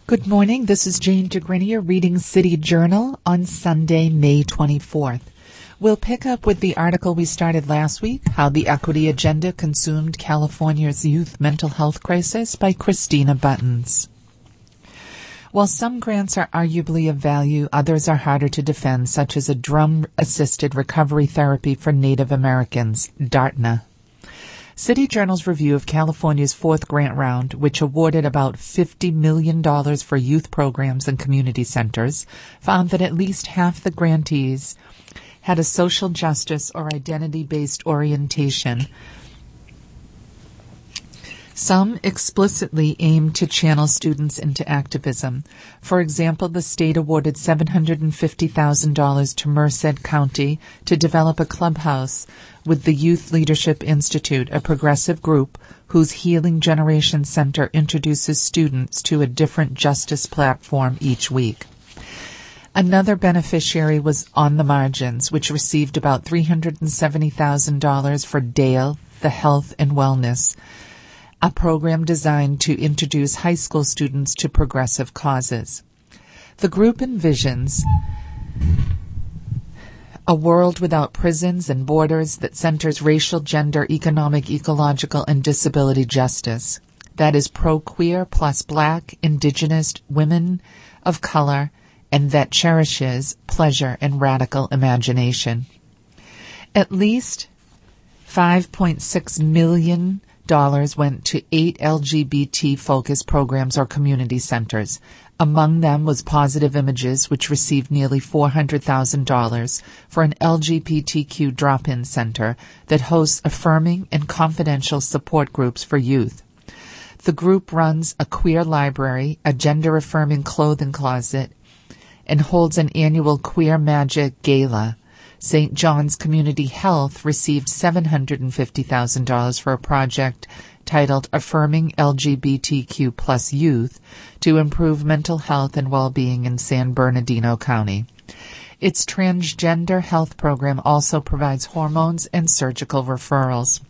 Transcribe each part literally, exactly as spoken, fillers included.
Good morning. This is Jane DeGrenier reading City Journal on Sunday, May twenty-fourth. We'll pick up with the article we started last week, How the Equity Agenda Consumed California's Youth Mental Health Crisis, by Christina Buttons. While some grants are arguably of value, others are harder to defend, such as a drum-assisted recovery therapy for Native Americans, DARTNA. City Journal's review of California's fourth grant round, which awarded about fifty million dollars for youth programs and community centers, found that at least half the grantees had a social justice or identity-based orientation. Some explicitly aimed to channel students into activism. For example, the state awarded seven hundred fifty thousand dollars to Merced County to develop a clubhouse with the Youth Leadership Institute, a progressive group whose Healing Generation Center introduces students to a different justice platform each week. Another beneficiary was On the Margins, which received about three hundred seventy thousand dollars for Dale, the Health and Wellness, a program designed to introduce high school students to progressive causes. The group envisions a world without prisons and borders that centers racial, gender, economic, ecological, and disability justice. That is pro-queer plus black, indigenous, women of color, and that cherishes pleasure and radical imagination. At least five point six million dollars went to eight L G B T-focused programs or community centers. Among them was Positive Images, which received nearly four hundred thousand dollars for an L G B T Q drop-in center that hosts affirming and confidential support groups for youth. The group runs a queer library, a gender-affirming clothing closet, and holds an annual Queer Magic Gala. Saint John's Community Health received seven hundred fifty thousand dollars for a project titled Affirming L G B T Q plus Youth to improve mental health and well-being in San Bernardino County. Its transgender health program also provides hormones and surgical referrals.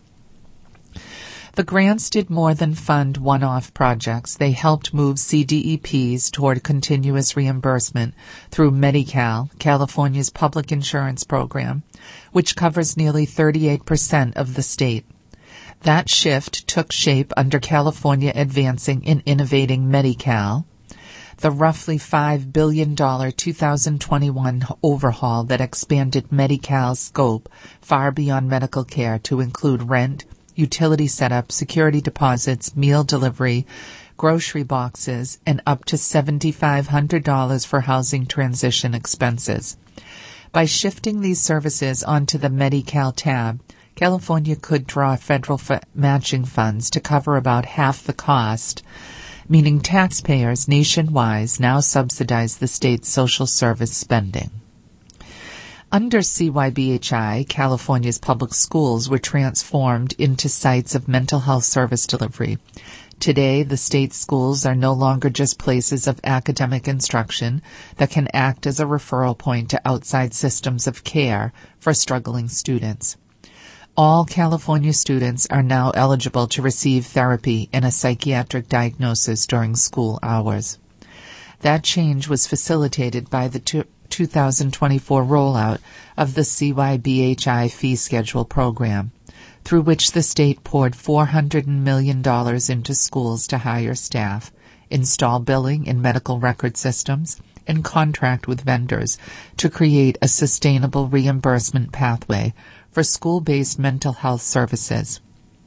The grants did more than fund one-off projects. They helped move C D E Ps toward continuous reimbursement through Medi-Cal, California's public insurance program, which covers nearly thirty-eight percent of the state. That shift took shape under California Advancing and Innovating Medi-Cal, the roughly five billion dollars two thousand twenty-one overhaul that expanded Medi-Cal's scope far beyond medical care to include rent, utility setup, security deposits, meal delivery, grocery boxes, and up to seven thousand five hundred dollars for housing transition expenses. By shifting these services onto the Medi-Cal tab, California could draw federal f- matching funds to cover about half the cost, meaning taxpayers nationwide now subsidize the state's social service spending. Under C Y B H I, California's public schools were transformed into sites of mental health service delivery. Today, the state's schools are no longer just places of academic instruction that can act as a referral point to outside systems of care for struggling students. All California students are now eligible to receive therapy and a psychiatric diagnosis during school hours. That change was facilitated by the two two thousand twenty-four rollout of the C Y B H I fee schedule program, through which the state poured four hundred million dollars into schools to hire staff, install billing and medical record systems, and contract with vendors to create a sustainable reimbursement pathway for school-based mental health services.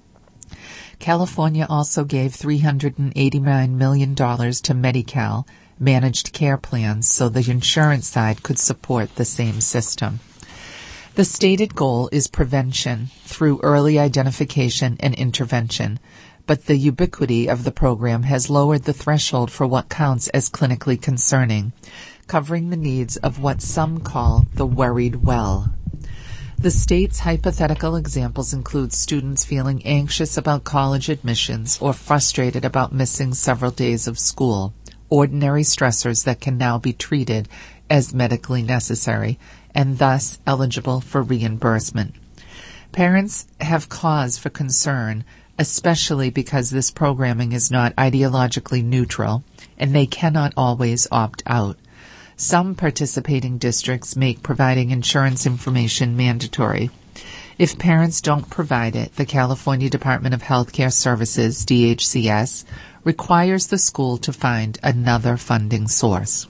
California also gave three hundred eighty-nine million dollars to Medi-Cal managed care plans so the insurance side could support the same system. The stated goal is prevention through early identification and intervention, but the ubiquity of the program has lowered the threshold for what counts as clinically concerning, covering the needs of what some call the worried well. The state's hypothetical examples include students feeling anxious about college admissions or frustrated about missing several days of school, ordinary stressors that can now be treated as medically necessary and thus eligible for reimbursement. Parents have cause for concern, especially because this programming is not ideologically neutral and they cannot always opt out. Some participating districts make providing insurance information mandatory. If parents don't provide it, the California Department of Healthcare Services, D H C S, requires the school to find another funding source.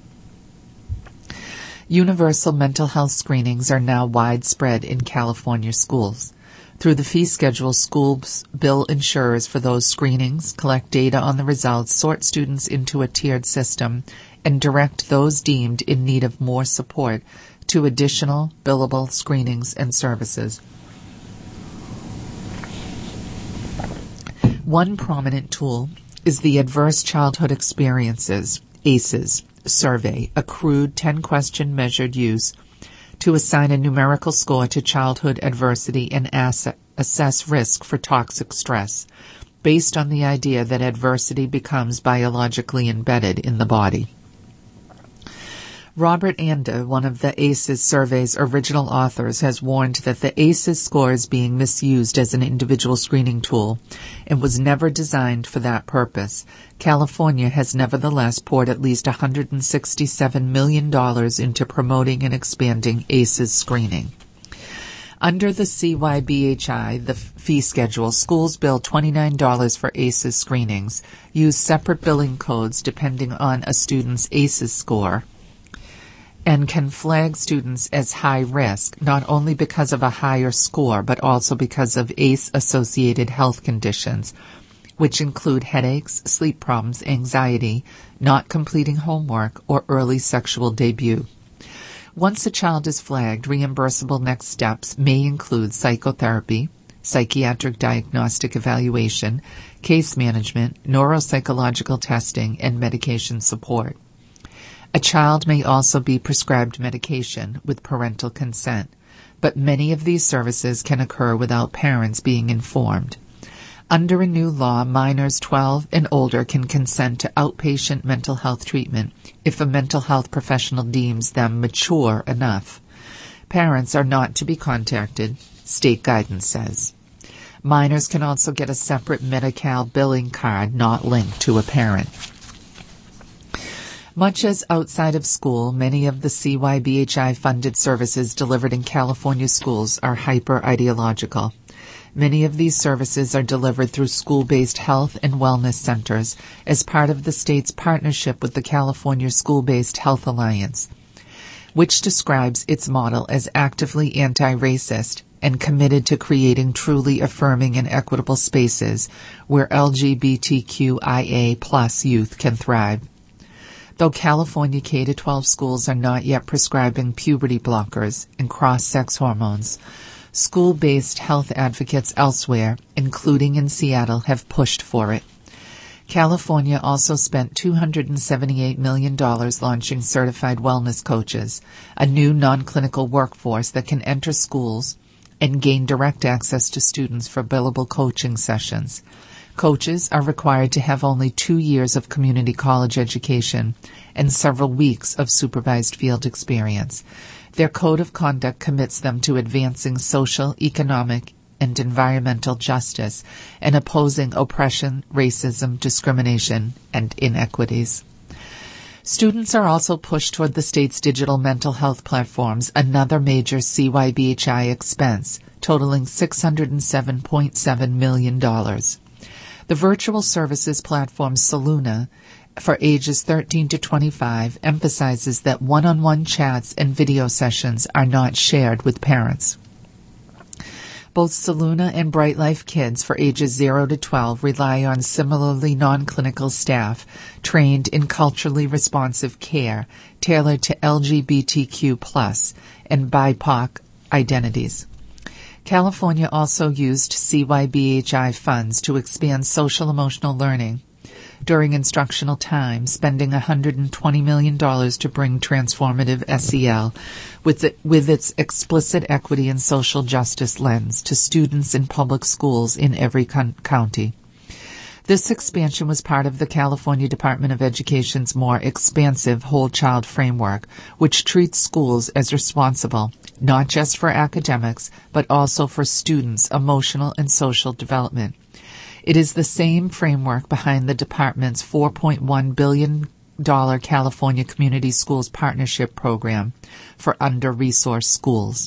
Universal mental health screenings are now widespread in California schools. Through the fee schedule, schools bill insurers for those screenings, collect data on the results, sort students into a tiered system, and direct those deemed in need of more support to additional billable screenings and services. One prominent tool is the Adverse Childhood Experiences, A C Es, survey, a crude ten-question measured use to assign a numerical score to childhood adversity and ass- assess risk for toxic stress, based on the idea that adversity becomes biologically embedded in the body. Robert Anda, one of the A C Es survey's original authors, has warned that the A C Es score is being misused as an individual screening tool and was never designed for that purpose. California has nevertheless poured at least one hundred sixty-seven million dollars into promoting and expanding A C Es screening. Under the C Y B H I, the fee schedule, schools bill twenty-nine dollars for A C Es screenings, use separate billing codes depending on a student's A C Es score, and can flag students as high risk, not only because of a higher score, but also because of A C E-associated health conditions, which include headaches, sleep problems, anxiety, not completing homework, or early sexual debut. Once a child is flagged, reimbursable next steps may include psychotherapy, psychiatric diagnostic evaluation, case management, neuropsychological testing, and medication support. A child may also be prescribed medication with parental consent, but many of these services can occur without parents being informed. Under a new law, minors twelve and older can consent to outpatient mental health treatment if a mental health professional deems them mature enough. Parents are not to be contacted, state guidance says. Minors can also get a separate Medi-Cal billing card not linked to a parent. Much as outside of school, many of the C Y B H I-funded services delivered in California schools are hyper-ideological. Many of these services are delivered through school-based health and wellness centers as part of the state's partnership with the California School-Based Health Alliance, which describes its model as actively anti-racist and committed to creating truly affirming and equitable spaces where L G B T Q I A plus youth can thrive. Though California K through twelve schools are not yet prescribing puberty blockers and cross-sex hormones, school-based health advocates elsewhere, including in Seattle, have pushed for it. California also spent two hundred seventy-eight million dollars launching certified wellness coaches, a new non-clinical workforce that can enter schools and gain direct access to students for billable coaching sessions. Coaches are required to have only two years of community college education and several weeks of supervised field experience. Their code of conduct commits them to advancing social, economic, and environmental justice and opposing oppression, racism, discrimination, and inequities. Students are also pushed toward the state's digital mental health platforms, another major C Y B H I expense, totaling six hundred seven point seven million dollars. The virtual services platform Saluna, for ages thirteen to twenty-five, emphasizes that one-on-one chats and video sessions are not shared with parents. Both Saluna and Bright Life Kids for ages zero to twelve rely on similarly non-clinical staff trained in culturally responsive care tailored to L G B T Q plus and B I P O C identities. California also used C Y B H I funds to expand social-emotional learning during instructional time, spending one hundred twenty million dollars to bring transformative S E L with, it, with its explicit equity and social justice lens to students in public schools in every con- county. This expansion was part of the California Department of Education's more expansive whole child framework, which treats schools as responsible not just for academics, but also for students' emotional and social development. It is the same framework behind the department's four point one billion dollars California Community Schools Partnership Program for under-resourced schools.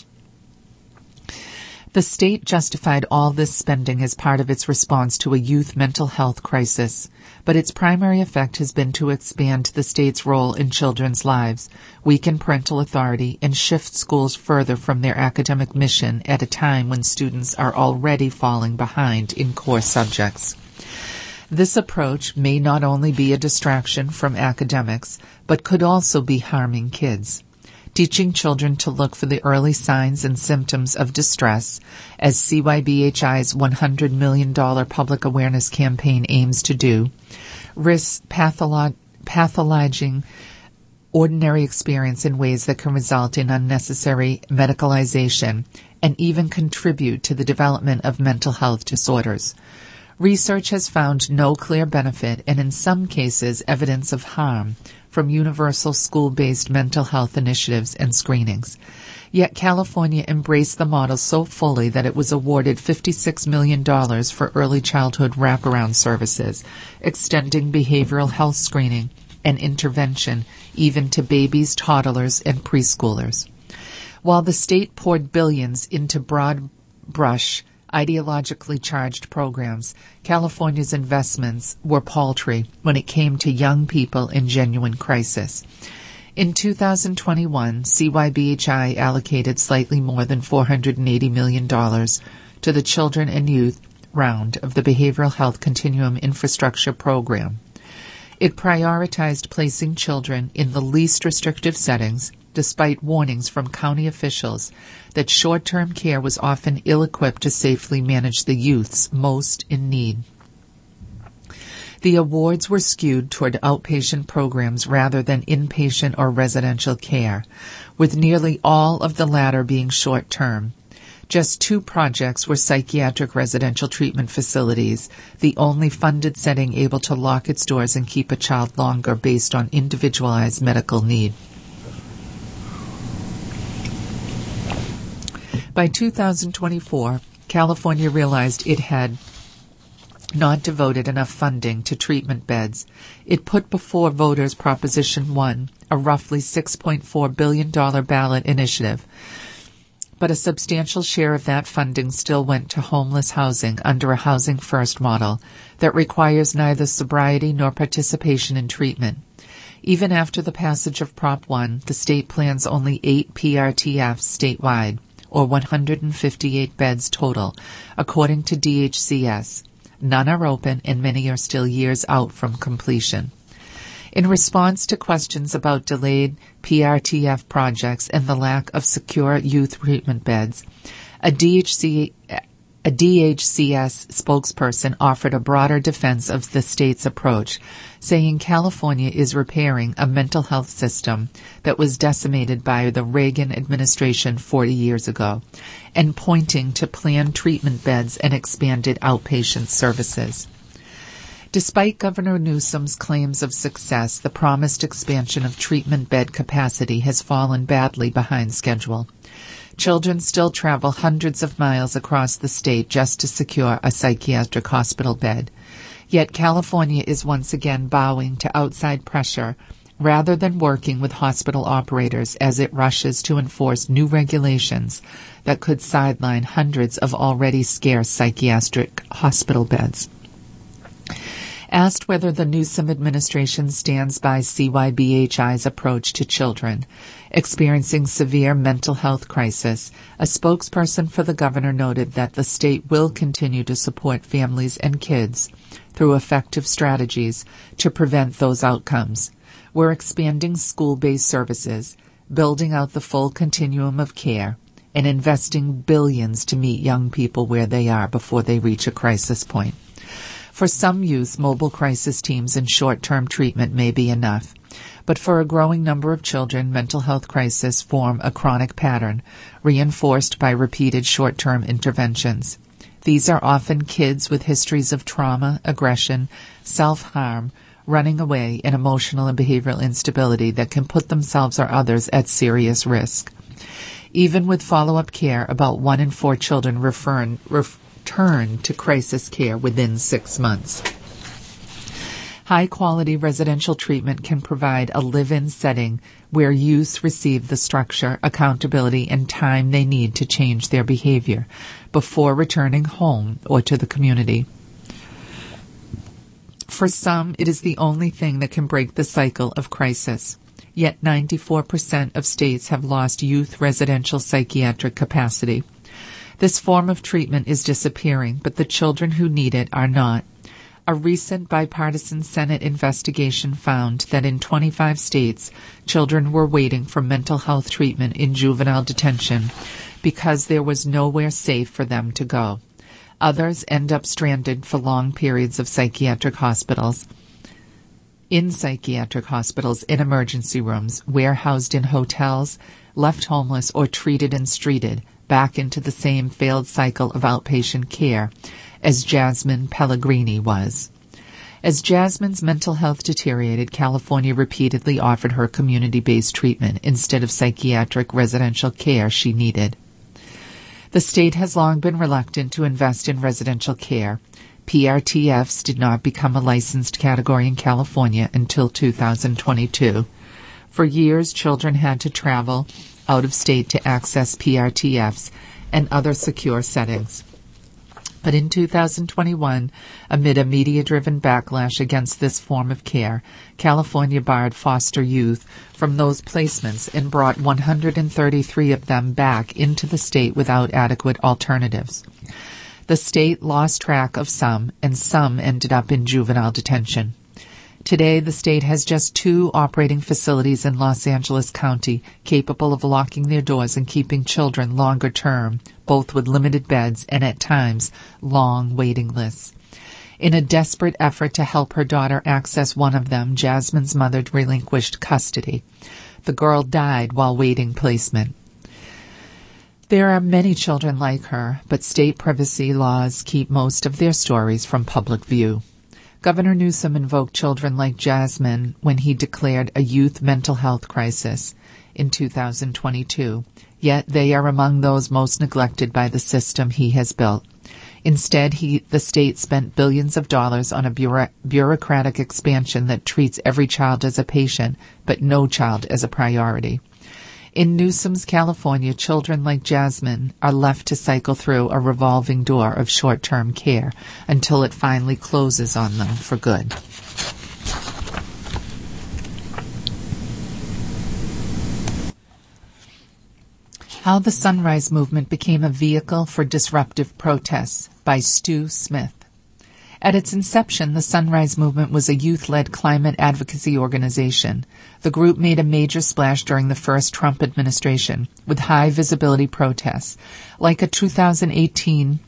The state justified all this spending as part of its response to a youth mental health crisis, but its primary effect has been to expand the state's role in children's lives, weaken parental authority, and shift schools further from their academic mission at a time when students are already falling behind in core subjects. This approach may not only be a distraction from academics, but could also be harming kids. Teaching children to look for the early signs and symptoms of distress, as C Y B H I's one hundred million dollars public awareness campaign aims to do, risks patholo- pathologizing ordinary experience in ways that can result in unnecessary medicalization and even contribute to the development of mental health disorders. Research has found no clear benefit and in some cases evidence of harm from universal school-based mental health initiatives and screenings. Yet California embraced the model so fully that it was awarded fifty-six million dollars for early childhood wraparound services, extending behavioral health screening and intervention even to babies, toddlers, and preschoolers. While the state poured billions into broad brush, ideologically charged programs, California's investments were paltry when it came to young people in genuine crisis. In two thousand twenty-one, C Y B H I allocated slightly more than four hundred eighty million dollars to the Children and Youth round of the Behavioral Health Continuum Infrastructure Program. It prioritized placing children in the least restrictive settings, despite warnings from county officials that short-term care was often ill-equipped to safely manage the youths most in need. The awards were skewed toward outpatient programs rather than inpatient or residential care, with nearly all of the latter being short-term. Just two projects were psychiatric residential treatment facilities, the only funded setting able to lock its doors and keep a child longer based on individualized medical need. By two thousand twenty-four, California realized it had not devoted enough funding to treatment beds. It put before voters Proposition one, a roughly six point four billion dollars ballot initiative. But a substantial share of that funding still went to homeless housing under a Housing First model that requires neither sobriety nor participation in treatment. Even after the passage of Prop one, the state plans only eight P R T Fs statewide, or one hundred fifty-eight beds total, according to D H C S. None are open and many are still years out from completion. In response to questions about delayed P R T F projects and the lack of secure youth treatment beds, a D H C, a D H C S spokesperson offered a broader defense of the state's approach, saying California is repairing a mental health system that was decimated by the Reagan administration forty years ago, and pointing to planned treatment beds and expanded outpatient services. Despite Governor Newsom's claims of success, the promised expansion of treatment bed capacity has fallen badly behind schedule. Children still travel hundreds of miles across the state just to secure a psychiatric hospital bed. Yet California is once again bowing to outside pressure rather than working with hospital operators as it rushes to enforce new regulations that could sideline hundreds of already scarce psychiatric hospital beds. Asked whether the Newsom administration stands by C Y B H I's approach to children experiencing severe mental health crisis, a spokesperson for the governor noted that the state will continue to support families and kids through effective strategies to prevent those outcomes. We're expanding school-based services, building out the full continuum of care, and investing billions to meet young people where they are before they reach a crisis point. For some youth, mobile crisis teams and short-term treatment may be enough. But for a growing number of children, mental health crises form a chronic pattern, reinforced by repeated short-term interventions. These are often kids with histories of trauma, aggression, self-harm, running away, and emotional and behavioral instability that can put themselves or others at serious risk. Even with follow-up care, about one in four children refer, ref, return to crisis care within six months. High-quality residential treatment can provide a live-in setting where youth receive the structure, accountability, and time they need to change their behavior before returning home or to the community. For some, it is the only thing that can break the cycle of crisis. Yet ninety-four percent of states have lost youth residential psychiatric capacity. This form of treatment is disappearing, but the children who need it are not. A recent bipartisan Senate investigation found that in twenty-five states, children were waiting for mental health treatment in juvenile detention because there was nowhere safe for them to go. Others end up stranded for long periods of psychiatric hospitals, in psychiatric hospitals, in emergency rooms, warehoused in hotels, left homeless, or treated and streeted back into the same failed cycle of outpatient care as Jasmine Pellegrini was. As Jasmine's mental health deteriorated, California repeatedly offered her community-based treatment instead of psychiatric residential care she needed. The state has long been reluctant to invest in residential care. P R T Fs did not become a licensed category in California until two thousand twenty-two. For years, children had to travel out of state to access P R T Fs and other secure settings. But in two thousand twenty-one, amid a media-driven backlash against this form of care, California barred foster youth from those placements and brought one hundred thirty-three of them back into the state without adequate alternatives. The state lost track of some, and some ended up in juvenile detention. Today, the state has just two operating facilities in Los Angeles County capable of locking their doors and keeping children longer term, both with limited beds and, at times, long waiting lists. In a desperate effort to help her daughter access one of them, Jasmine's mother relinquished custody. The girl died while waiting placement. There are many children like her, but state privacy laws keep most of their stories from public view. Governor Newsom invoked children like Jasmine when he declared a youth mental health crisis in two thousand twenty-two, yet they are among those most neglected by the system he has built. Instead, he, the state spent billions of dollars on a bureau- bureaucratic expansion that treats every child as a patient, but no child as a priority. In Newsom's California, children like Jasmine are left to cycle through a revolving door of short-term care until it finally closes on them for good. How the Sunrise Movement Became a Vehicle for Disruptive Protests by Stu Smith. At its inception, the Sunrise Movement was a youth-led climate advocacy organization. The group made a major splash during the first Trump administration, with high-visibility protests, like a two thousand eighteen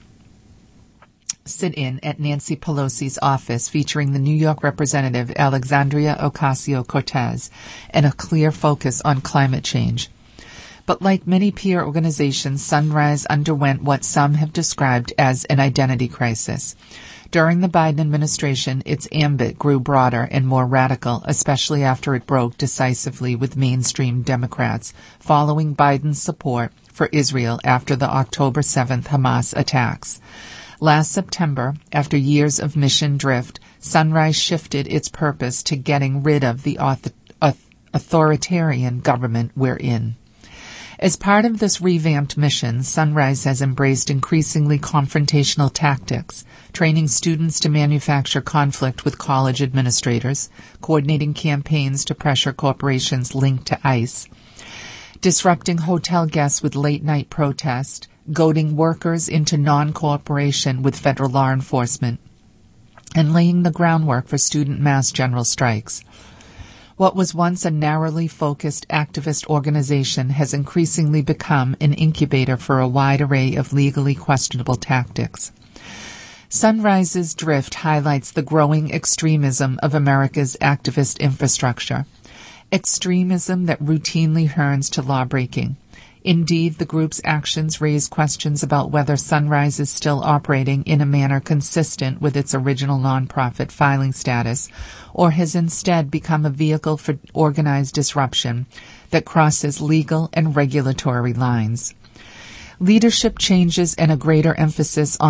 sit-in at Nancy Pelosi's office featuring the New York Representative Alexandria Ocasio-Cortez, and a clear focus on climate change. But like many peer organizations, Sunrise underwent what some have described as an identity crisis. During the Biden administration, its ambit grew broader and more radical, especially after it broke decisively with mainstream Democrats, following Biden's support for Israel after the October seventh Hamas attacks. Last September, after years of mission drift, Sunrise shifted its purpose to getting rid of the author- authoritarian government we're in. As part of this revamped mission, Sunrise has embraced increasingly confrontational tactics, training students to manufacture conflict with college administrators, coordinating campaigns to pressure corporations linked to ICE, disrupting hotel guests with late-night protest, goading workers into non-cooperation with federal law enforcement, and laying the groundwork for student mass general strikes. What was once a narrowly focused activist organization has increasingly become an incubator for a wide array of legally questionable tactics. Sunrise's drift highlights the growing extremism of America's activist infrastructure, extremism that routinely turns to lawbreaking. Indeed, the group's actions raise questions about whether Sunrise is still operating in a manner consistent with its original nonprofit filing status, or has instead become a vehicle for organized disruption that crosses legal and regulatory lines. Leadership changes and a greater emphasis on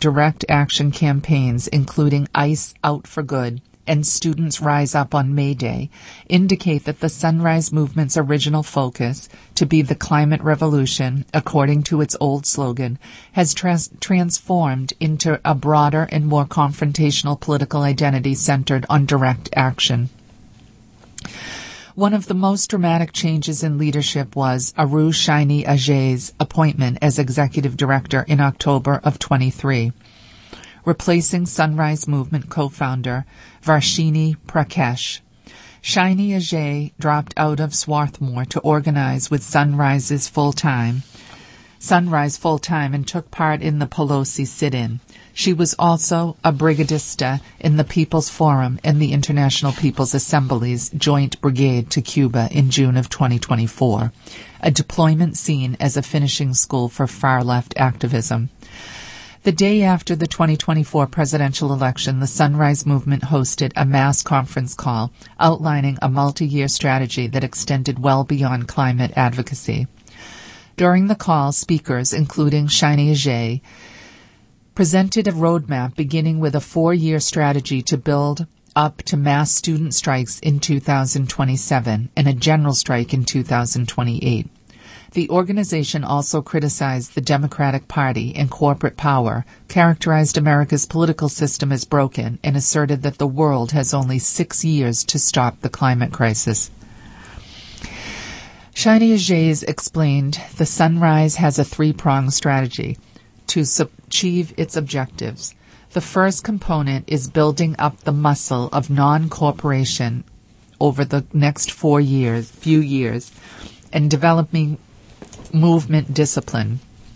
direct action campaigns including ICE Out for Good and Students Rise Up on May Day indicate that the Sunrise Movement's original focus, to be the climate revolution, according to its old slogan, has trans- transformed into a broader and more confrontational political identity centered on direct action. One of the most dramatic changes in leadership was Aru Shiny Ajay's appointment as executive director in October of twenty-three, replacing Sunrise Movement co-founder Varshini Prakash. Shiny Ajay dropped out of Swarthmore to organize with Sunrise's full-time, Sunrise full-time and took part in the Pelosi sit-in. She was also a brigadista in the People's Forum and the International People's Assembly's Joint Brigade to Cuba in June of twenty twenty-four, a deployment seen as a finishing school for far-left activism. The day after the twenty twenty-four presidential election, the Sunrise Movement hosted a mass conference call outlining a multi-year strategy that extended well beyond climate advocacy. During the call, speakers, including Shiny Ajay, presented a roadmap beginning with a four-year strategy to build up to mass student strikes in two thousand twenty-seven and a general strike in two thousand twenty-eight. The organization also criticized the Democratic Party and corporate power, characterized America's political system as broken, and asserted that the world has only six years to stop the climate crisis. Shiny Ajay explained the Sunrise has a three-pronged strategy to sub- achieve its objectives. The first component is building up the muscle of non-cooperation over the next four years, few years, and developing movement discipline.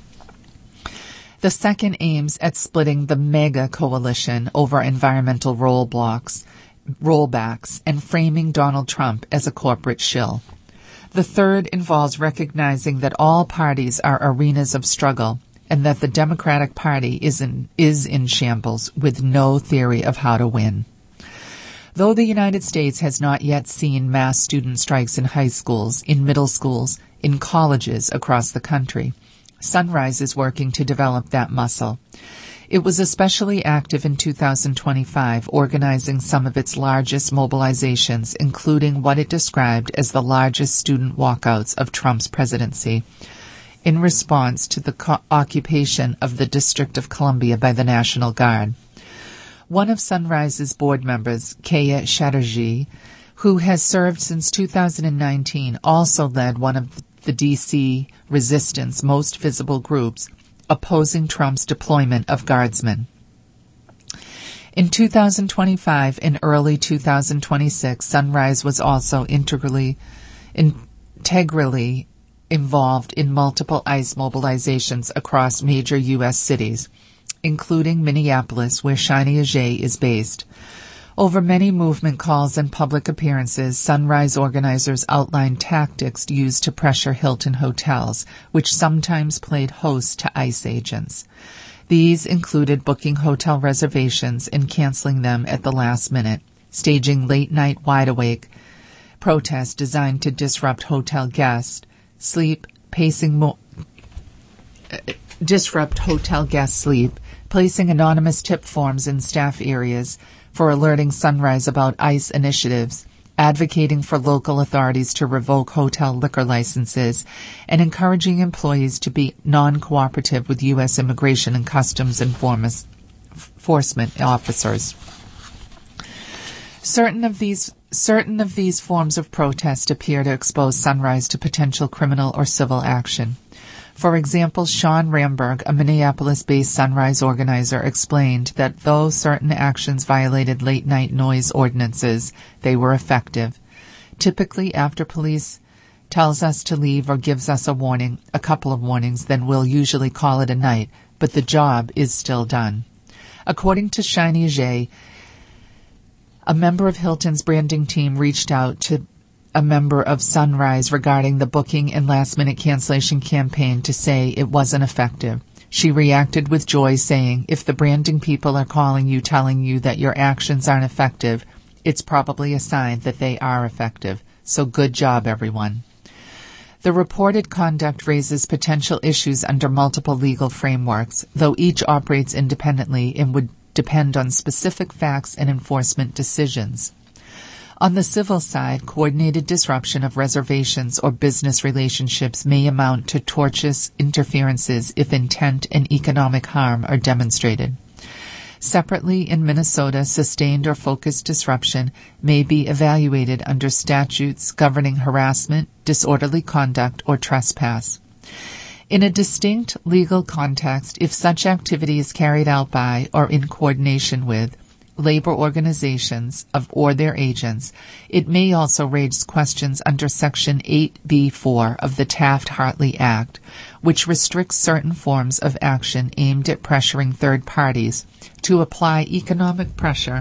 The second aims at splitting the mega coalition over environmental rollblocks, rollbacks, and framing Donald Trump as a corporate shill. The third involves recognizing that all parties are arenas of struggle and that the Democratic Party is in, is in shambles with no theory of how to win. Though the United States has not yet seen mass student strikes in high schools, in middle schools, in colleges across the country, Sunrise is working to develop that muscle. It was especially active in two thousand twenty-five, organizing some of its largest mobilizations, including what it described as the largest student walkouts of Trump's presidency, in response to the co- occupation of the District of Columbia by the National Guard. One of Sunrise's board members, Kaya Chatterjee, who has served since two thousand nineteen, also led one of the D C resistance most visible groups opposing Trump's deployment of guardsmen. In two thousand twenty-five and early two thousand twenty-six, Sunrise was also integrally, integrally involved in multiple ICE mobilizations across major U S cities, including Minneapolis, where Shiny Ajay is based. Over many movement calls and public appearances, Sunrise organizers outlined tactics used to pressure Hilton hotels, which sometimes played host to ICE agents. These included booking hotel reservations and canceling them at the last minute, staging late-night wide-awake protests designed to disrupt hotel guests, sleep, pacing mo- disrupt hotel guest sleep, placing anonymous tip forms in staff areas for alerting Sunrise about ICE initiatives, advocating for local authorities to revoke hotel liquor licenses, and encouraging employees to be non-cooperative with U S Immigration and Customs Enforcement officers. Certain of these certain of these forms of protest appear to expose Sunrise to potential criminal or civil action. For example, Sean Ramberg, a Minneapolis-based Sunrise organizer, explained that though certain actions violated late-night noise ordinances, they were effective. Typically, after police tells us to leave or gives us a warning, a couple of warnings, then we'll usually call it a night, but the job is still done. According to Shiny Ajay, a member of Hilton's branding team reached out to a member of Sunrise regarding the booking and last-minute cancellation campaign to say it wasn't effective. She reacted with joy, saying, if the branding people are calling you telling you that your actions aren't effective, it's probably a sign that they are effective. So good job, everyone. The reported conduct raises potential issues under multiple legal frameworks, though each operates independently and would depend on specific facts and enforcement decisions. On the civil side, coordinated disruption of reservations or business relationships may amount to tortious interferences if intent and economic harm are demonstrated. Separately, in Minnesota, sustained or focused disruption may be evaluated under statutes governing harassment, disorderly conduct, or trespass. In a distinct legal context, if such activity is carried out by or in coordination with labor organizations of or their agents, it may also raise questions under Section eight B four of the Taft-Hartley Act, which restricts certain forms of action aimed at pressuring third parties to apply economic pressure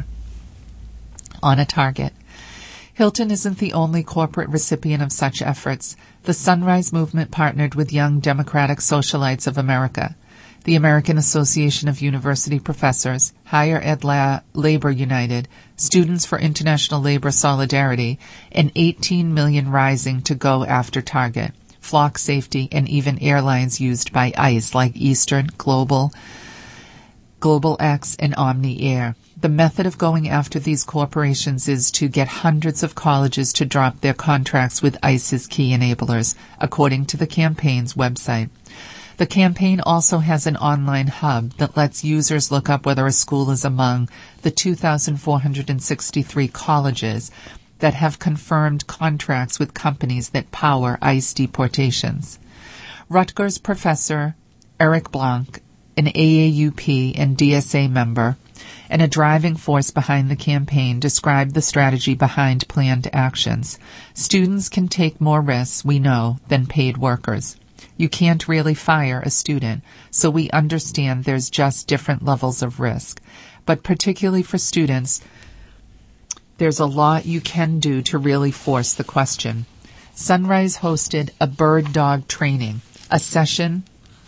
on a target. Hilton isn't the only corporate recipient of such efforts. The Sunrise Movement partnered with Young Democratic Socialites of America, the American Association of University Professors, Higher Ed La- Labor United, Students for International Labor Solidarity, and eighteen million Rising to go after Target, Flock Safety, and even airlines used by ICE like Eastern, Global, Global X, and Omni Air. The method of going after these corporations is to get hundreds of colleges to drop their contracts with ICE's key enablers, according to the campaign's website. The campaign also has an online hub that lets users look up whether a school is among the two thousand four hundred sixty-three colleges that have confirmed contracts with companies that power ICE deportations. Rutgers professor Eric Blanc, an A A U P and D S A member, and a driving force behind the campaign, described the strategy behind planned actions. Students can take more risks, we know, than paid workers. You can't really fire a student, so we understand there's just different levels of risk. But particularly for students, there's a lot you can do to really force the question. Sunrise hosted a bird dog training, a session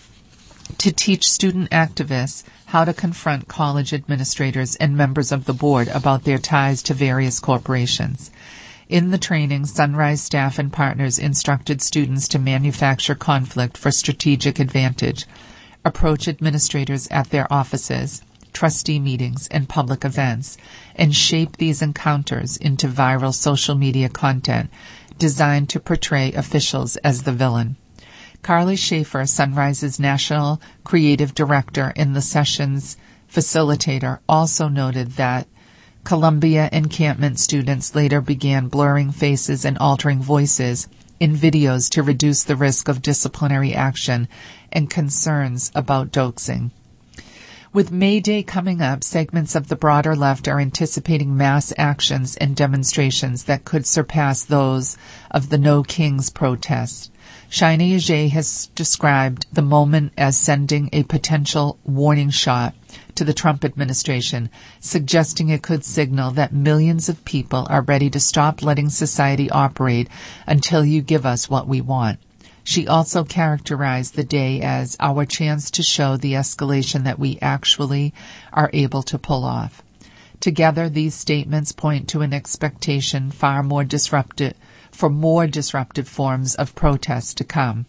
to teach student activists how to confront college administrators and members of the board about their ties to various corporations. In the training, Sunrise staff and partners instructed students to manufacture conflict for strategic advantage, approach administrators at their offices, trustee meetings, and public events, and shape these encounters into viral social media content designed to portray officials as the villain. Carly Schaefer, Sunrise's national creative director and the session's facilitator, also noted that Columbia encampment students later began blurring faces and altering voices in videos to reduce the risk of disciplinary action and concerns about doxing. With May Day coming up, segments of the broader left are anticipating mass actions and demonstrations that could surpass those of the No Kings protests. Shiny Ajay has described the moment as sending a potential warning shot to the Trump administration, suggesting it could signal that millions of people are ready to stop letting society operate until you give us what we want. She also characterized the day as our chance to show the escalation that we actually are able to pull off. Together, these statements point to an expectation far more disruptive for more disruptive forms of protest to come.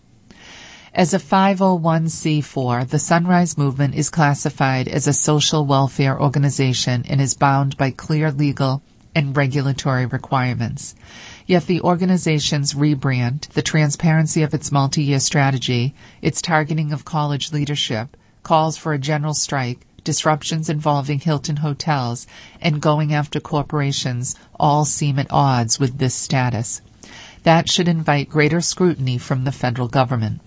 As a five oh one c four, the Sunrise Movement is classified as a social welfare organization and is bound by clear legal and regulatory requirements. Yet the organization's rebrand, the transparency of its multi-year strategy, its targeting of college leadership, calls for a general strike, disruptions involving Hilton hotels, and going after corporations all seem at odds with this status. That should invite greater scrutiny from the federal government.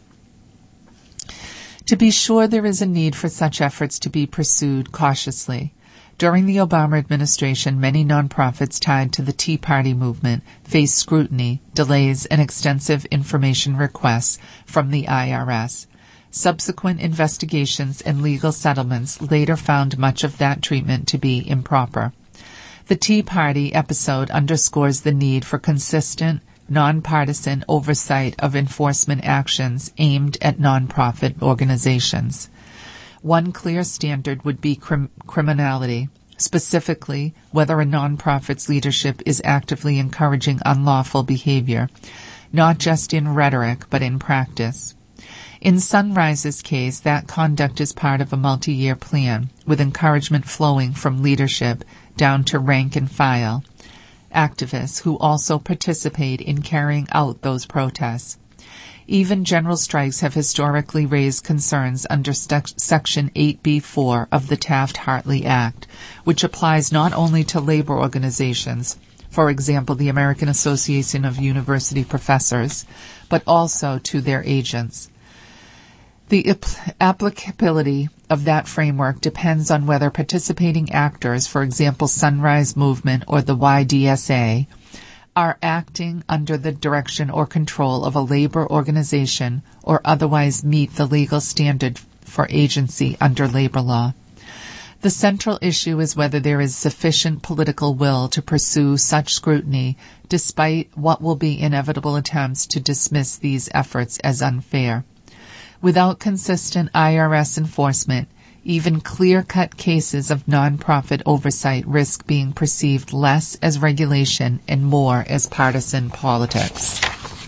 To be sure, there is a need for such efforts to be pursued cautiously. During the Obama administration, many nonprofits tied to the Tea Party movement faced scrutiny, delays, and extensive information requests from the I R S. Subsequent investigations and legal settlements later found much of that treatment to be improper. The Tea Party episode underscores the need for consistent, nonpartisan oversight of enforcement actions aimed at nonprofit organizations. One clear standard would be crim- criminality, specifically whether a nonprofit's leadership is actively encouraging unlawful behavior. not just in rhetoric but in practice. In Sunrise's case, that conduct is part of a multi-year plan, with encouragement flowing from leadership down to rank and file activists who also participate in carrying out those protests. Even general strikes have historically raised concerns under st- Section eight B four of the Taft-Hartley Act, which applies not only to labor organizations, for example, the American Association of University Professors, but also to their agents. The ap- applicability of that framework depends on whether participating actors, for example, Sunrise Movement or the Y D S A, are acting under the direction or control of a labor organization or otherwise meet the legal standard for agency under labor law. The central issue is whether there is sufficient political will to pursue such scrutiny despite what will be inevitable attempts to dismiss these efforts as unfair. Without consistent I R S enforcement, even clear-cut cases of nonprofit oversight risk being perceived less as regulation and more as partisan politics.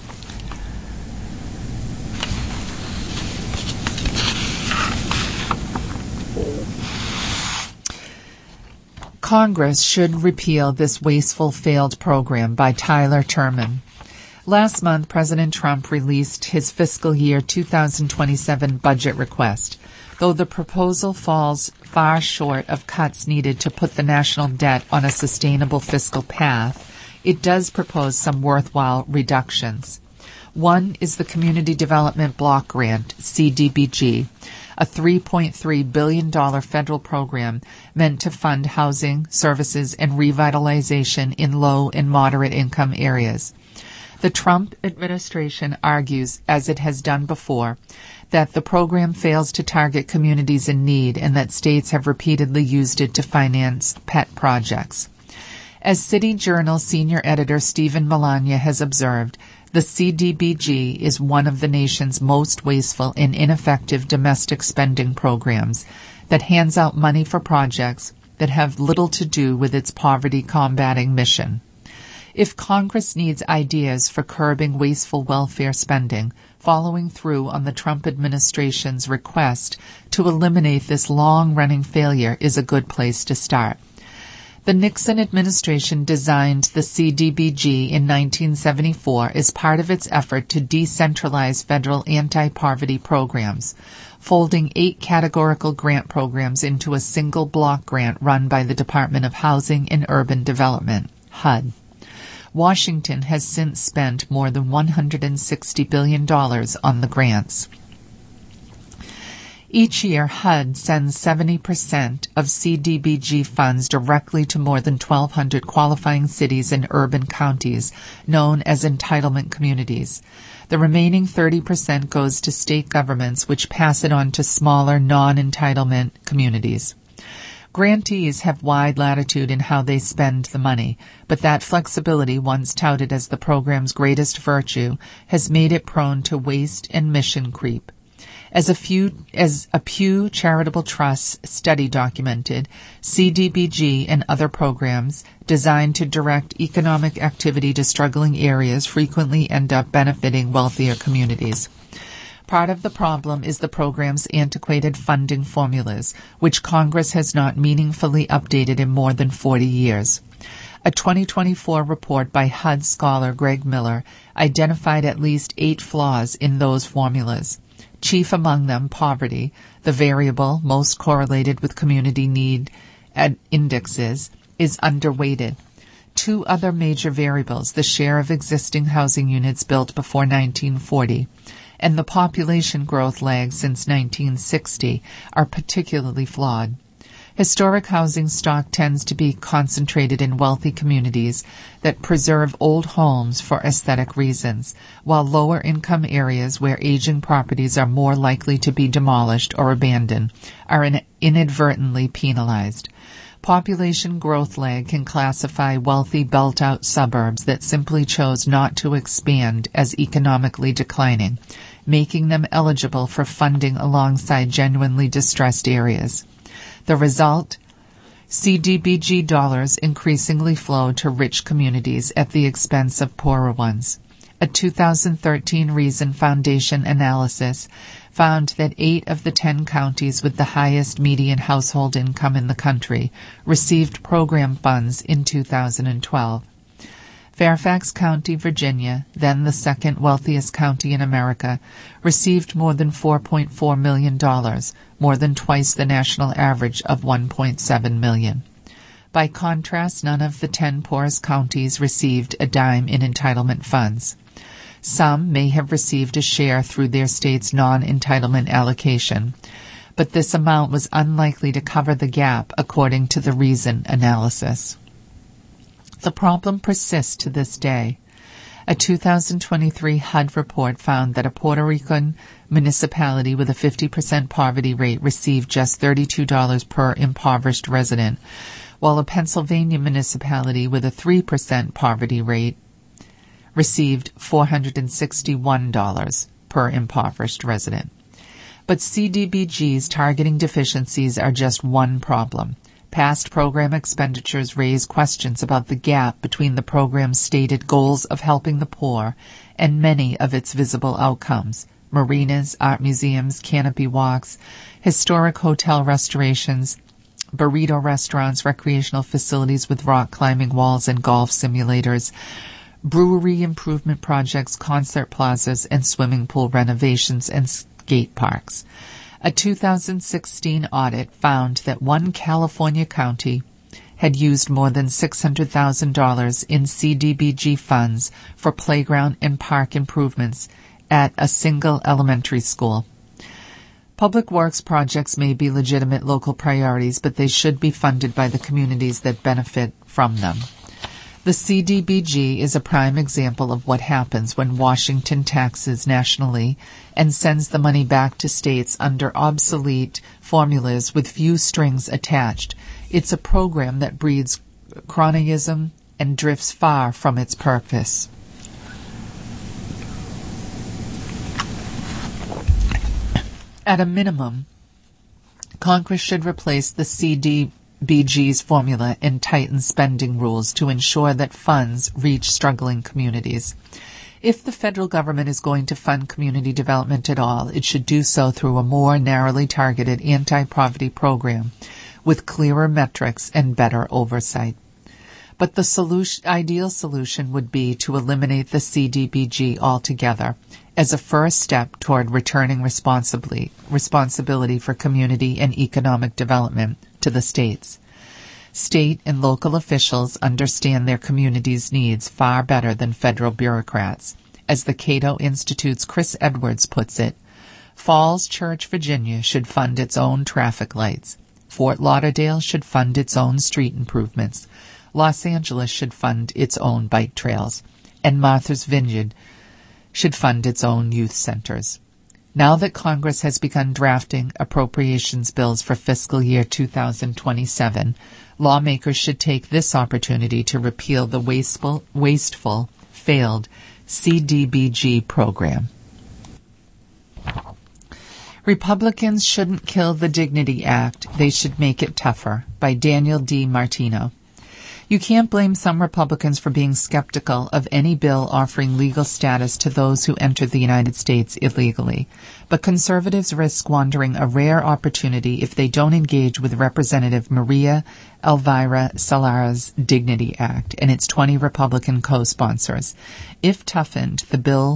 Congress should repeal this wasteful failed program by Tyler Turman. Last month, President Trump released his fiscal year two thousand twenty-seven budget request. Though the proposal falls far short of cuts needed to put the national debt on a sustainable fiscal path, it does propose some worthwhile reductions. One is the Community Development Block Grant, C D B G, a three point three billion dollars federal program meant to fund housing, services, and revitalization in low and moderate income areas. The Trump administration argues, as it has done before, that the program fails to target communities in need and that states have repeatedly used it to finance pet projects. As City Journal senior editor Stephen Melania has observed, the C D B G is one of the nation's most wasteful and ineffective domestic spending programs that hands out money for projects that have little to do with its poverty-combating mission. If Congress needs ideas for curbing wasteful welfare spending, following through on the Trump administration's request to eliminate this long-running failure is a good place to start. The Nixon administration designed the C D B G in nineteen seventy-four as part of its effort to decentralize federal anti-poverty programs, folding eight categorical grant programs into a single block grant run by the Department of Housing and Urban Development, H U D. Washington has since spent more than one hundred sixty billion dollars on the grants. Each year, H U D sends seventy percent of C D B G funds directly to more than twelve hundred qualifying cities and urban counties, known as entitlement communities. The remaining thirty percent goes to state governments, which pass it on to smaller, non-entitlement communities. Grantees have wide latitude in how they spend the money, but that flexibility, once touted as the program's greatest virtue, has made it prone to waste and mission creep. As a, few, as a Pew Charitable Trust study documented, C D B G and other programs designed to direct economic activity to struggling areas frequently end up benefiting wealthier communities. Part of the problem is the program's antiquated funding formulas, which Congress has not meaningfully updated in more than forty years. A twenty twenty-four report by H U D scholar Greg Miller identified at least eight flaws in those formulas. Chief among them, poverty, the variable most correlated with community need indexes, is underweighted. Two other major variables, the share of existing housing units built before nineteen forty and the population growth lag since nineteen sixty, are particularly flawed. Historic housing stock tends to be concentrated in wealthy communities that preserve old homes for aesthetic reasons, while lower-income areas where aging properties are more likely to be demolished or abandoned are inadvertently penalized. Population growth lag can classify wealthy built-out suburbs that simply chose not to expand as economically declining, making them eligible for funding alongside genuinely distressed areas. The result? C D B G dollars increasingly flow to rich communities at the expense of poorer ones. A two thousand thirteen Reason Foundation analysis found that eight of the ten counties with the highest median household income in the country received program funds in two thousand twelve. Fairfax County, Virginia, then the second wealthiest county in America, received more than four point four million dollars, more than twice the national average of one point seven million dollars. By contrast, none of the ten poorest counties received a dime in entitlement funds. Some may have received a share through their state's non-entitlement allocation, but this amount was unlikely to cover the gap according to the Reason analysis. The problem persists to this day. A two thousand twenty-three H U D report found that a Puerto Rican municipality with a fifty percent poverty rate received just thirty-two dollars per impoverished resident, while a Pennsylvania municipality with a three percent poverty rate received four hundred sixty-one dollars per impoverished resident. But C D B G's targeting deficiencies are just one problem. Past program expenditures raise questions about the gap between the program's stated goals of helping the poor and many of its visible outcomes: marinas, art museums, canopy walks, historic hotel restorations, burrito restaurants, recreational facilities with rock climbing walls and golf simulators, brewery improvement projects, concert plazas, and swimming pool renovations and skate parks. A two thousand sixteen audit found that one California county had used more than six hundred thousand dollars in C D B G funds for playground and park improvements at a single elementary school. Public works projects may be legitimate local priorities, but they should be funded by the communities that benefit from them. The C D B G is a prime example of what happens when Washington taxes nationally and sends the money back to states under obsolete formulas with few strings attached. It's a program that breeds cronyism and drifts far from its purpose. At a minimum, Congress should replace the C D B G's formula and tighten spending rules to ensure that funds reach struggling communities. If the federal government is going to fund community development at all, it should do so through a more narrowly targeted anti-poverty program with clearer metrics and better oversight. But the solution, ideal solution would be to eliminate the C D B G altogether as a first step toward returning responsibly, responsibility for community and economic development to the states. State and local officials understand their communities' needs far better than federal bureaucrats. As the Cato Institute's Chris Edwards puts it, Falls Church, Virginia should fund its own traffic lights. Fort Lauderdale should fund its own street improvements. Los Angeles should fund its own bike trails. And Martha's Vineyard should fund its own youth centers. Now that Congress has begun drafting appropriations bills for fiscal year two thousand twenty-seven, lawmakers should take this opportunity to repeal the wasteful, wasteful, failed C D B G program. Republicans shouldn't kill the Dignity Act. They should make it tougher. By Daniel D. Martino. You can't blame some Republicans for being skeptical of any bill offering legal status to those who entered the United States illegally. But conservatives risk squandering a rare opportunity if they don't engage with Representative Maria Elvira Salara's Dignity Act and its twenty Republican co-sponsors. If toughened, the bill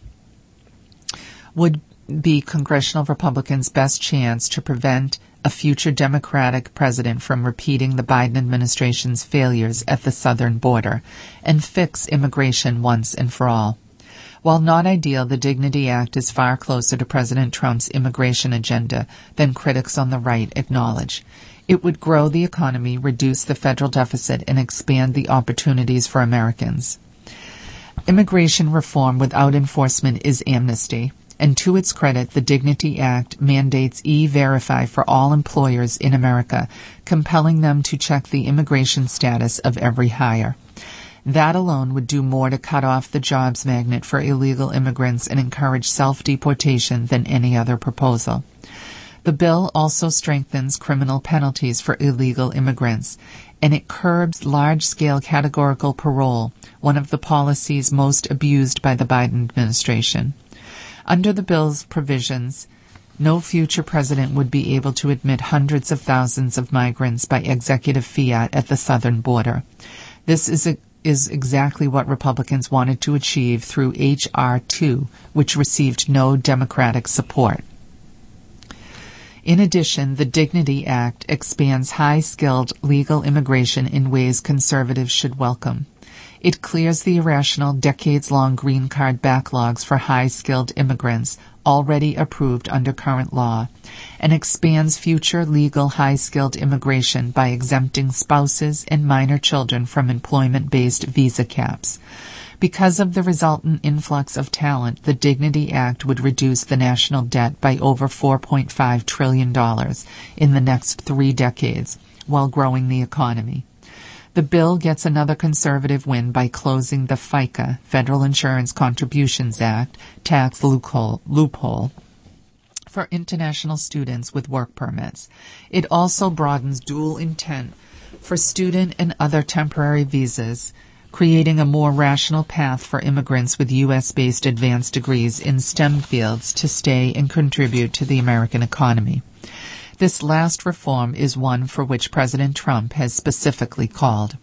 would be congressional Republicans' best chance to prevent a future Democratic president from repeating the Biden administration's failures at the southern border and fix immigration once and for all. While not ideal, the Dignity Act is far closer to President Trump's immigration agenda than critics on the right acknowledge. It would grow the economy, reduce the federal deficit, and expand the opportunities for Americans. Immigration reform without enforcement is amnesty. And to its credit, the Dignity Act mandates E-Verify for all employers in America, compelling them to check the immigration status of every hire. That alone would do more to cut off the jobs magnet for illegal immigrants and encourage self-deportation than any other proposal. The bill also strengthens criminal penalties for illegal immigrants, and it curbs large-scale categorical parole, one of the policies most abused by the Biden administration. Under the bill's provisions, no future president would be able to admit hundreds of thousands of migrants by executive fiat at the southern border. This is a is exactly what Republicans wanted to achieve through H R two, which received no Democratic support. In addition, the Dignity Act expands high-skilled legal immigration in ways conservatives should welcome. It clears the irrational, decades-long green card backlogs for high-skilled immigrants already approved under current law, and expands future legal high-skilled immigration by exempting spouses and minor children from employment-based visa caps. Because of the resultant influx of talent, the Dignity Act would reduce the national debt by over four point five trillion dollars in the next three decades, while growing the economy. The bill gets another conservative win by closing the FICA, Federal Insurance Contributions Act, tax loophole, loophole for international students with work permits. It also broadens dual intent for student and other temporary visas, creating a more rational path for immigrants with U S-based advanced degrees in STEM fields to stay and contribute to the American economy. This last reform is one for which President Trump has specifically called.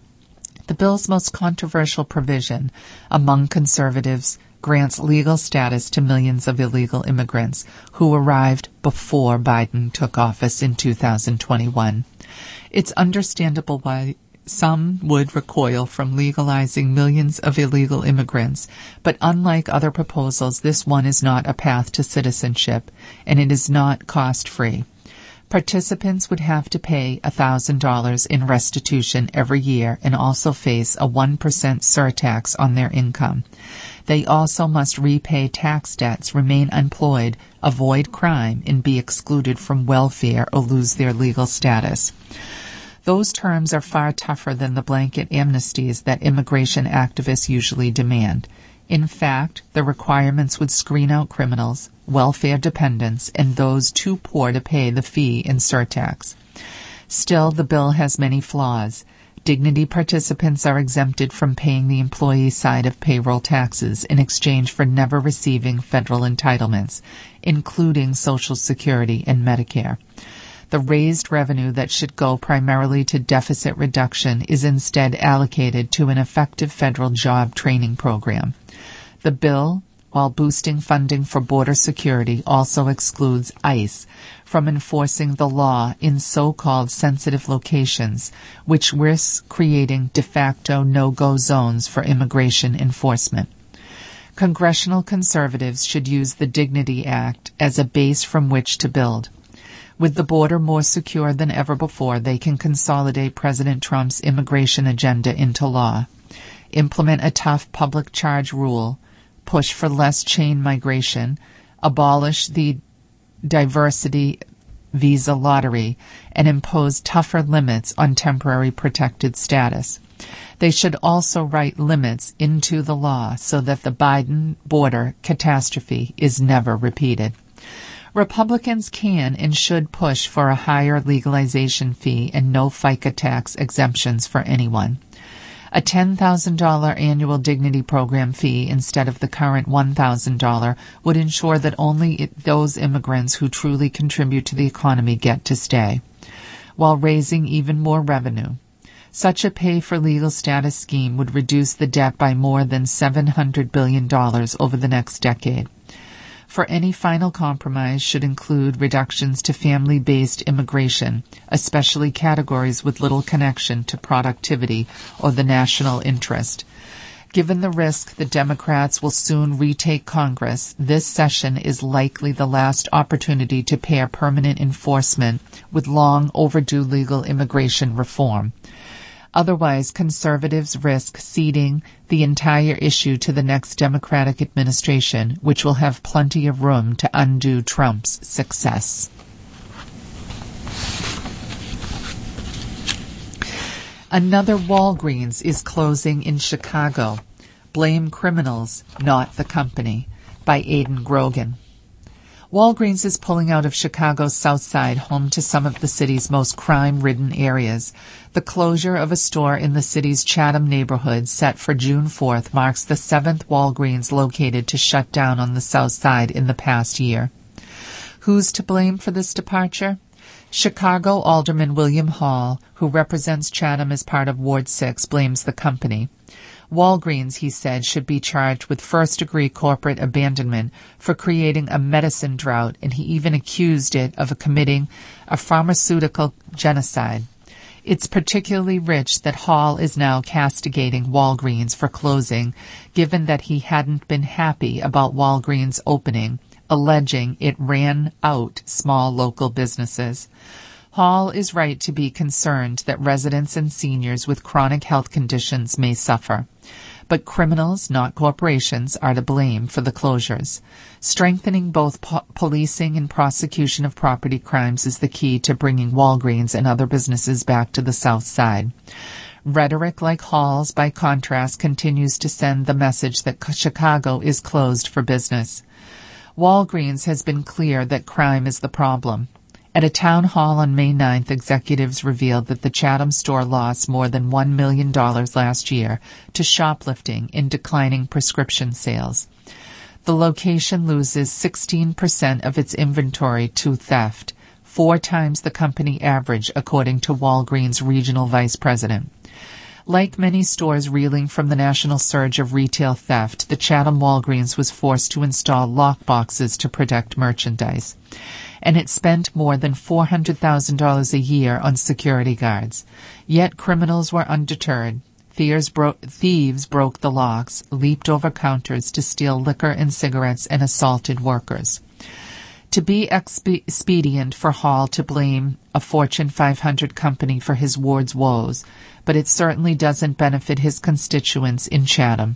The bill's most controversial provision among conservatives grants legal status to millions of illegal immigrants who arrived before Biden took office in two thousand twenty-one. It's understandable why some would recoil from legalizing millions of illegal immigrants, but unlike other proposals, this one is not a path to citizenship, and it is not cost-free. Participants would have to pay one thousand dollars in restitution every year and also face a one percent surtax on their income. They also must repay tax debts, remain employed, avoid crime, and be excluded from welfare or lose their legal status. Those terms are far tougher than the blanket amnesties that immigration activists usually demand. In fact, the requirements would screen out criminals, welfare dependents, and those too poor to pay the fee and surtax. Still, the bill has many flaws. Dignity participants are exempted from paying the employee side of payroll taxes in exchange for never receiving federal entitlements, including Social Security and Medicare. The raised revenue that should go primarily to deficit reduction is instead allocated to an effective federal job training program. The bill, while boosting funding for border security, also excludes ICE from enforcing the law in so-called sensitive locations, which risks creating de facto no-go zones for immigration enforcement. Congressional conservatives should use the Dignity Act as a base from which to build. With the border more secure than ever before, they can consolidate President Trump's immigration agenda into law, implement a tough public charge rule, push for less chain migration, abolish the diversity visa lottery, and impose tougher limits on temporary protected status. They should also write limits into the law so that the Biden border catastrophe is never repeated. Republicans can and should push for a higher legalization fee and no FICA tax exemptions for anyone. A ten thousand dollars annual dignity program fee instead of the current one thousand dollars would ensure that only it, those immigrants who truly contribute to the economy get to stay, while raising even more revenue. Such a pay-for-legal status scheme would reduce the debt by more than seven hundred billion dollars over the next decade. For any final compromise should include reductions to family-based immigration, especially categories with little connection to productivity or the national interest. Given the risk that Democrats will soon retake Congress, this session is likely the last opportunity to pair permanent enforcement with long overdue legal immigration reform. Otherwise, conservatives risk ceding the entire issue to the next Democratic administration, which will have plenty of room to undo Trump's success. Another Walgreens is closing in Chicago. Blame criminals, not the company, by Aidan Grogan. Walgreens is pulling out of Chicago's South Side, home to some of the city's most crime-ridden areas. The closure of a store in the city's Chatham neighborhood, set for June fourth, marks the seventh Walgreens located to shut down on the South Side in the past year. Who's to blame for this departure? Chicago Alderman William Hall, who represents Chatham as part of Ward six, blames the company. Walgreens, he said, should be charged with first-degree corporate abandonment for creating a medicine drought, and he even accused it of committing a pharmaceutical genocide. It's particularly rich that Hall is now castigating Walgreens for closing, given that he hadn't been happy about Walgreens opening, alleging it ran out small local businesses. Hall is right to be concerned that residents and seniors with chronic health conditions may suffer. But criminals, not corporations, are to blame for the closures. Strengthening both po- policing and prosecution of property crimes is the key to bringing Walgreens and other businesses back to the South Side. Rhetoric like Hall's, by contrast, continues to send the message that Chicago is closed for business. Walgreens has been clear that crime is the problem. At a town hall on May ninth, executives revealed that the Chatham store lost more than one million dollars last year to shoplifting and declining prescription sales. The location loses sixteen percent of its inventory to theft, four times the company average, according to Walgreens' regional vice president. Like many stores reeling from the national surge of retail theft, the Chatham Walgreens was forced to install lock boxes to protect merchandise, and it spent more than four hundred thousand dollars a year on security guards. Yet criminals were undeterred. Thieves, bro- thieves broke the locks, leaped over counters to steal liquor and cigarettes, and assaulted workers. To be expedient for Hall to blame a Fortune five hundred company for his ward's woes, but it certainly doesn't benefit his constituents in Chatham.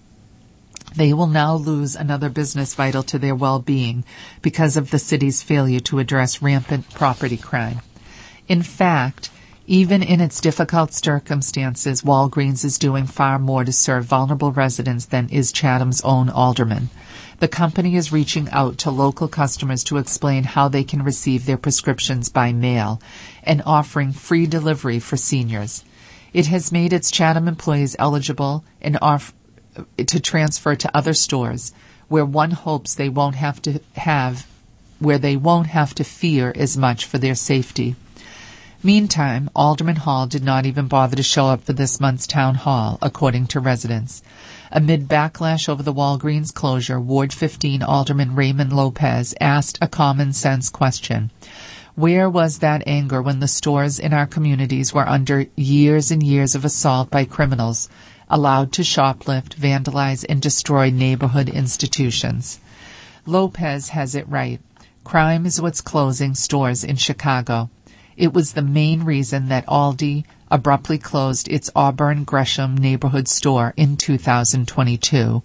They will now lose another business vital to their well-being because of the city's failure to address rampant property crime. In fact, even in its difficult circumstances, Walgreens is doing far more to serve vulnerable residents than is Chatham's own alderman. The company is reaching out to local customers to explain how they can receive their prescriptions by mail and offering free delivery for seniors. It has made its Chatham employees eligible and off- to transfer to other stores where one hopes they won't have to have, where they won't have to fear as much for their safety. Meantime, Alderman Hall did not even bother to show up for this month's town hall, according to residents. Amid backlash over the Walgreens closure, Ward fifteen Alderman Raymond Lopez asked a common-sense question. Where was that anger when the stores in our communities were under years and years of assault by criminals, allowed to shoplift, vandalize, and destroy neighborhood institutions? Lopez has it right. Crime is what's closing stores in Chicago. It was the main reason that Aldi abruptly closed its Auburn Gresham neighborhood store in two thousand twenty-two,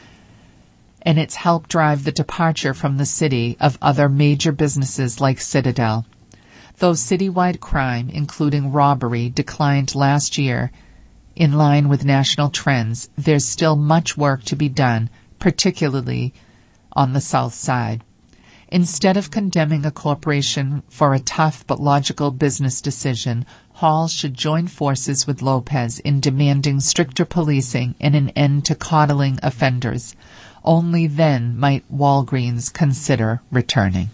and it's helped drive the departure from the city of other major businesses like Citadel. Though citywide crime, including robbery, declined last year in line with national trends, there's still much work to be done, particularly on the South Side. Instead of condemning a corporation for a tough but logical business decision, Hall should join forces with Lopez in demanding stricter policing and an end to coddling offenders. Only then might Walgreens consider returning.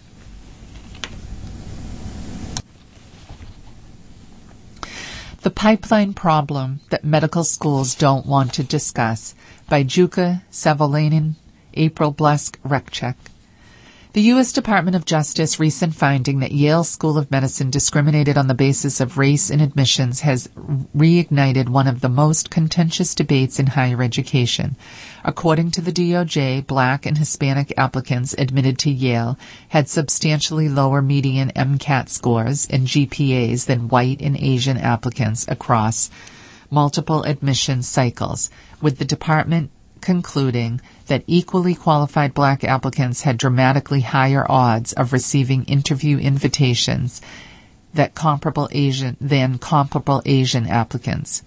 The Pipeline Problem That Medical Schools Don't Want to Discuss, by Juka Savolainen, April Blesk-Rekchek. The U S Department of Justice recent finding that Yale School of Medicine discriminated on the basis of race in admissions has reignited one of the most contentious debates in higher education. According to the D O J, Black and Hispanic applicants admitted to Yale had substantially lower median MCAT scores and G P As than white and Asian applicants across multiple admission cycles, with the department concluding that equally qualified black applicants had dramatically higher odds of receiving interview invitations that comparable Asian, than comparable Asian applicants.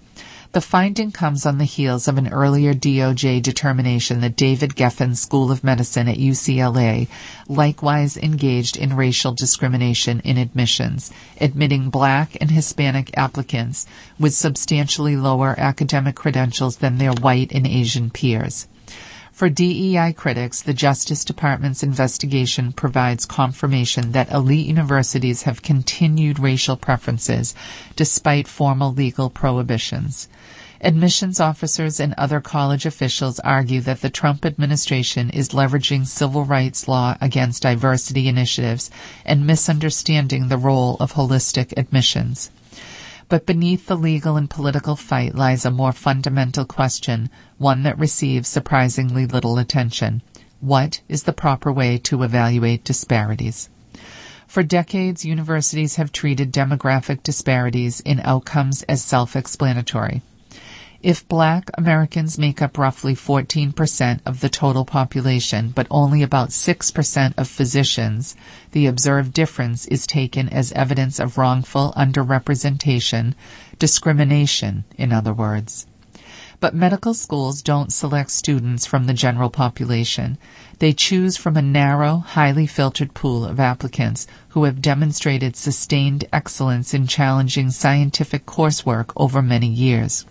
The finding comes on the heels of an earlier D O J determination that David Geffen School of Medicine at U C L A likewise engaged in racial discrimination in admissions, admitting black and Hispanic applicants with substantially lower academic credentials than their white and Asian peers. For D E I critics, the Justice Department's investigation provides confirmation that elite universities have continued racial preferences despite formal legal prohibitions. Admissions officers and other college officials argue that the Trump administration is leveraging civil rights law against diversity initiatives and misunderstanding the role of holistic admissions. But beneath the legal and political fight lies a more fundamental question, one that receives surprisingly little attention. What is the proper way to evaluate disparities? For decades, universities have treated demographic disparities in outcomes as self-explanatory. If black Americans make up roughly fourteen percent of the total population, but only about six percent of physicians, the observed difference is taken as evidence of wrongful underrepresentation, discrimination, in other words. But medical schools don't select students from the general population. They choose from a narrow, highly filtered pool of applicants who have demonstrated sustained excellence in challenging scientific coursework over many years.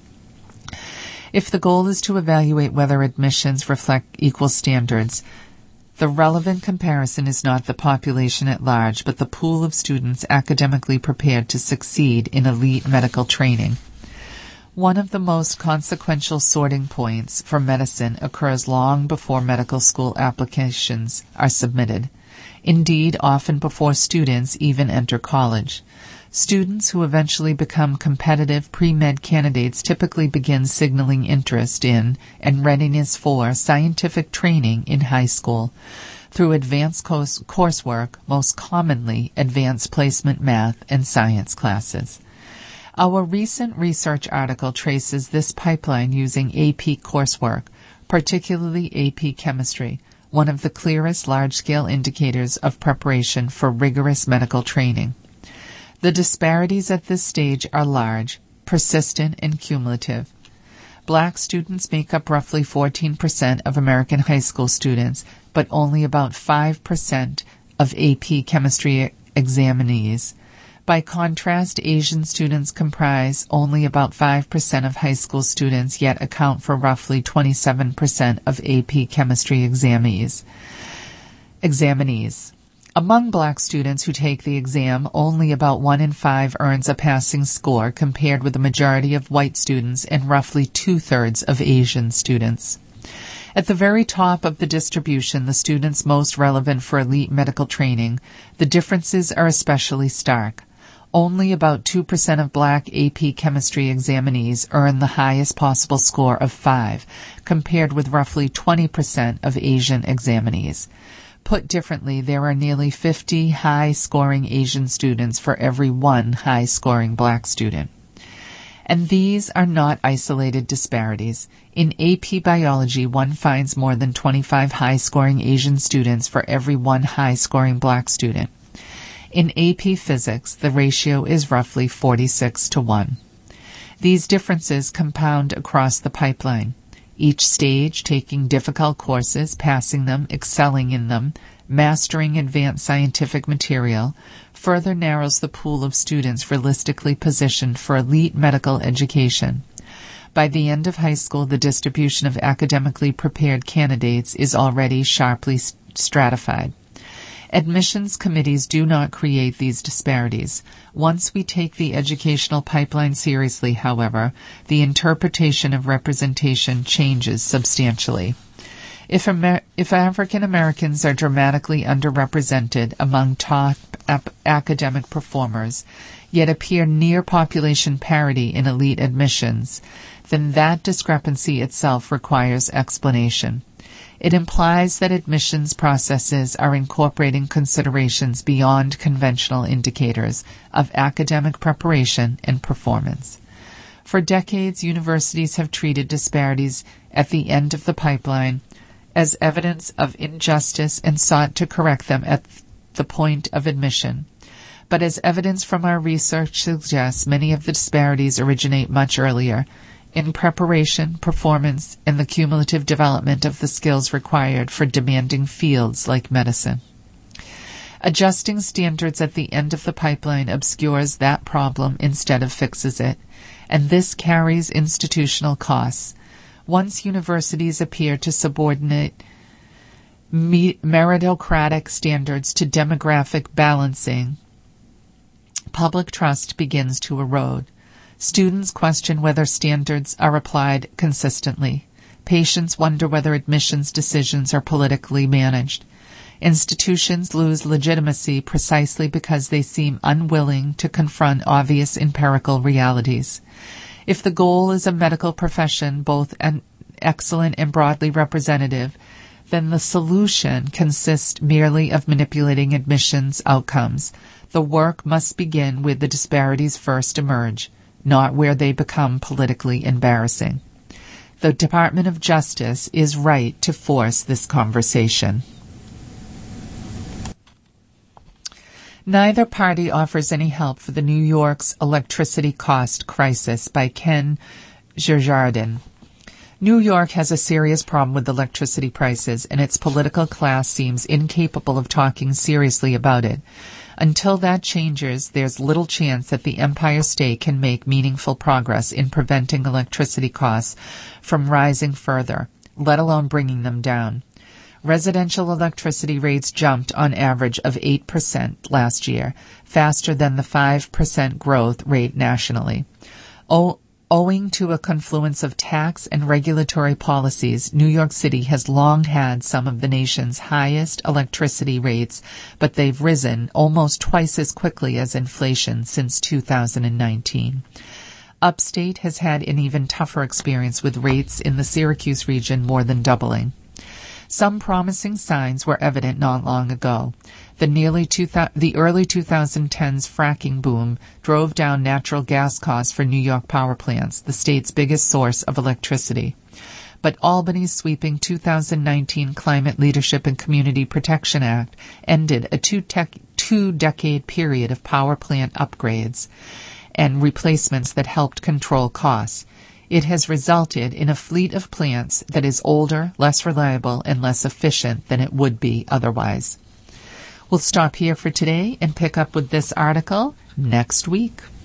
If the goal is to evaluate whether admissions reflect equal standards, the relevant comparison is not the population at large, but the pool of students academically prepared to succeed in elite medical training. One of the most consequential sorting points for medicine occurs long before medical school applications are submitted. Indeed, often before students even enter college. Students who eventually become competitive pre-med candidates typically begin signaling interest in and readiness for scientific training in high school through advanced course coursework, most commonly advanced placement math and science classes. Our recent research article traces this pipeline using A P coursework, particularly A P chemistry, one of the clearest large-scale indicators of preparation for rigorous medical training. The disparities at this stage are large, persistent, and cumulative. Black students make up roughly fourteen percent of American high school students, but only about five percent of A P chemistry examinees. By contrast, Asian students comprise only about five percent of high school students, yet account for roughly twenty-seven percent of A P chemistry examinees. Examinees. Among black students who take the exam, only about one in five earns a passing score, compared with the majority of white students and roughly two-thirds of Asian students. At the very top of the distribution, the students most relevant for elite medical training, the differences are especially stark. Only about two percent of black A P chemistry examinees earn the highest possible score of five, compared with roughly twenty percent of Asian examinees. Put differently, there are nearly fifty high-scoring Asian students for every one high-scoring black student. And these are not isolated disparities. In A P biology, one finds more than twenty-five high-scoring Asian students for every one high-scoring black student. In A P physics, the ratio is roughly forty-six to one. These differences compound across the pipeline. Each stage taking difficult courses, passing them, excelling in them, mastering advanced scientific material, further narrows the pool of students realistically positioned for elite medical education. By the end of high school, the distribution of academically prepared candidates is already sharply stratified. Admissions committees do not create these disparities. Once we take the educational pipeline seriously, however, the interpretation of representation changes substantially. If, Amer- if African Americans are dramatically underrepresented among top ap- academic performers, yet appear near population parity in elite admissions, then that discrepancy itself requires explanation. It implies that admissions processes are incorporating considerations beyond conventional indicators of academic preparation and performance. For decades, universities have treated disparities at the end of the pipeline as evidence of injustice and sought to correct them at the point of admission. But as evidence from our research suggests, many of the disparities originate much earlier, in preparation, performance, and the cumulative development of the skills required for demanding fields like medicine. Adjusting standards at the end of the pipeline obscures that problem instead of fixes it, and this carries institutional costs. Once universities appear to subordinate meritocratic standards to demographic balancing, public trust begins to erode. Students question whether standards are applied consistently. Patients wonder whether admissions decisions are politically managed. Institutions lose legitimacy precisely because they seem unwilling to confront obvious empirical realities. If the goal is a medical profession, both an excellent and broadly representative, then the solution consists merely of manipulating admissions outcomes. The work must begin where the disparities first emerge, not where they become politically embarrassing. The Department of Justice is right to force this conversation. Neither party offers any help for the New York's electricity cost crisis by Ken Djurgardin. New York has a serious problem with electricity prices, and its political class seems incapable of talking seriously about it. Until that changes, there's little chance that the Empire State can make meaningful progress in preventing electricity costs from rising further, let alone bringing them down. Residential electricity rates jumped on average of eight percent last year, faster than the five percent growth rate nationally. O- owing to a confluence of tax and regulatory policies, New York City has long had some of the nation's highest electricity rates, but they've risen almost twice as quickly as inflation since two thousand nineteen. Upstate has had an even tougher experience, with rates in the Syracuse region more than doubling. Some promising signs were evident not long ago. The nearly two th- the early twenty tens fracking boom drove down natural gas costs for New York power plants, the state's biggest source of electricity. But Albany's sweeping two thousand nineteen Climate Leadership and Community Protection Act ended a two tech, two-decade period of power plant upgrades and replacements that helped control costs. It has resulted in a fleet of plants that is older, less reliable, and less efficient than it would be otherwise. We'll stop here for today and pick up with this article next week.